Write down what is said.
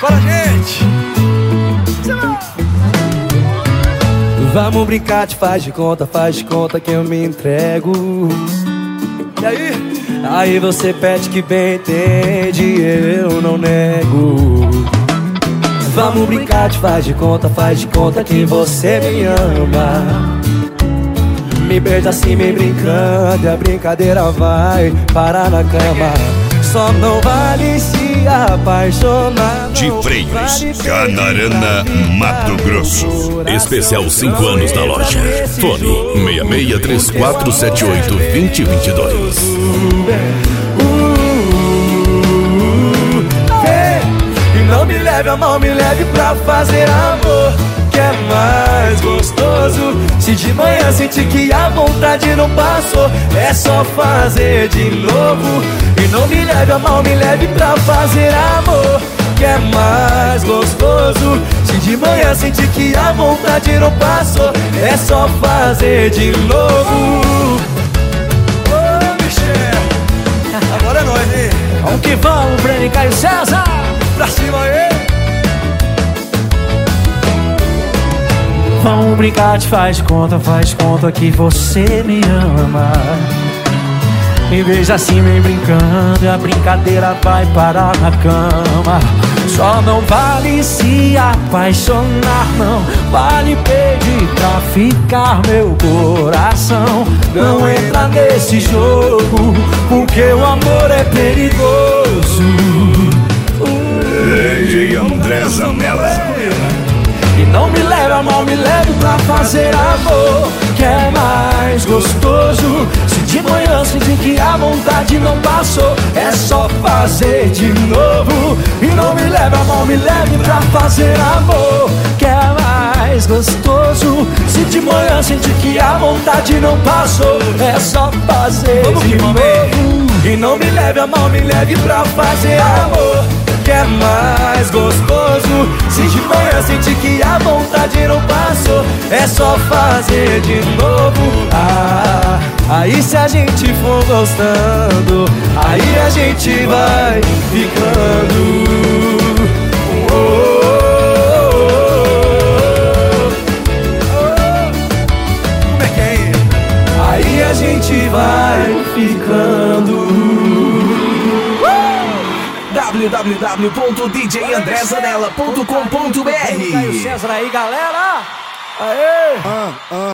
Fala, gente! Vamos brincar de faz de conta que eu me entrego. E aí? Aí você pede que bem entende, eu não nego. Vamos brincar de faz de conta que você me ama. Me beija assim, me brincando, e a brincadeira vai parar na cama. Só não vale se apaixonar. De Freios, Canarana, Mato Grosso. Especial 5 anos da loja. Fone 6634782022. E não me leve a mão, me leve pra fazer amor, que é mais gostoso. Se de manhã sentir que a vontade não passou, é só fazer de novo. E não me leve a mão, me leve pra fazer amor, que é mais gostoso. Se de manhã sentir que a vontade não passou, é só fazer de novo. Ô, Michel, agora é nóis, hein? Vamos que vamos, Breno e Caio César. Pra cima aí. Vamos brincar de faz conta que você me ama. Me beija assim, vem brincando, e a brincadeira vai parar na cama. Só não vale se apaixonar, não vale pedir pra ficar meu coração. Não entra nesse jogo, porque o amor é perigoso. DJ André Zanella. E não me leve a mão, me leve pra fazer amor, que é mais gostoso. Se de manhã sentir que a vontade não passou, é só fazer de novo. E não me leve a mão, me leve pra fazer amor, que é mais gostoso. Se de manhã sentir que a vontade não passou, é só fazer de novo. E não me leve a mão, me leve pra fazer amor, que é mais gostoso. Se de manhã sentir que a vontade não passou, é só fazer de novo. Ah, aí se a gente for gostando, aí a gente vai ficando. Oh, oh, oh, oh. Como é que é? Aí a gente vai ficando. www.djandrezanella.com.br. Caio César aí, galera. Aê!